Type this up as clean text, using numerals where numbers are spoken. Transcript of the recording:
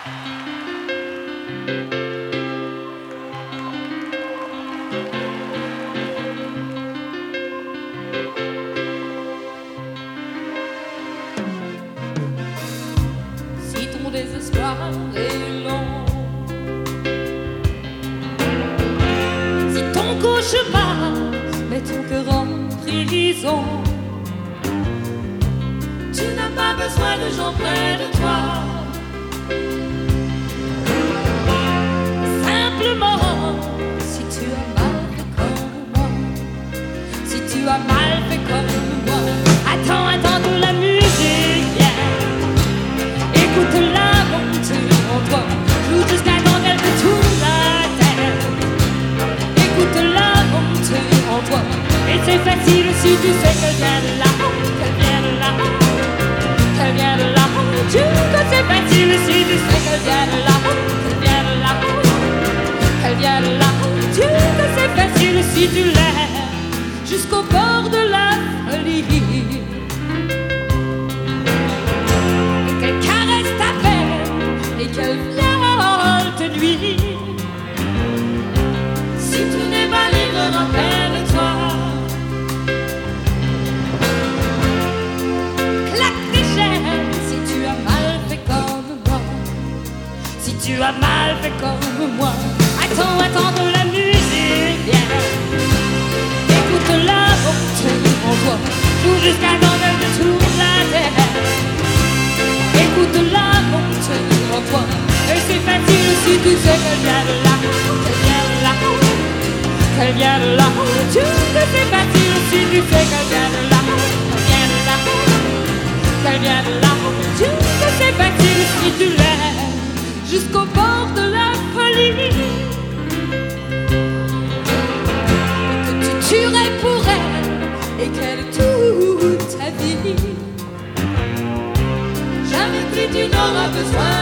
Si ton désespoir est long, si ton cauchemar met ton cœur en prison, tu n'as pas besoin de gens près de toi. Simplement, si tu as mal fait comme moi, si tu as mal fait comme moi, attends de la musique, yeah. Écoute l'aventure en toi, joue jusqu'à temps qu'elle te tourne la tête. Écoute l'aventure en toi, et c'est facile si tu sais qu'elle vient de là, qu'elle vient de là, qu'elle vient de là. Tu que c'est facile si tu sais qu'elle vient de là, qu'elle vient de là, qu'elle vient de là. Tu que c'est facile si tu l'aimes jusqu'au bord de la folie. Et qu'elle viole tes nuits. Si tu n'es pas libre, rappelle-toi. Claque tes chaînes si tu as mal fait comme moi. Si tu as mal fait comme moi. Attends de la musique, yeah. Écoute la bonté en toi, joue jusqu'à temps qu'elle te tourne la tête. Écoute la bonté en toi, et c'est facile si tu sais qu'elle vient de là, qu'elle vient de là, qu'elle vient de là. Tu sais c'est facile si tu sais qu'elle vient de là, qu'elle vient de là, qu'elle vient de là. Tu sais c'est facile si tu l'aimes jusqu'au bord de la folie. Et que tu tuerais pour elle et qu'elle toute ta vie. Jamais plus tu n'auras besoin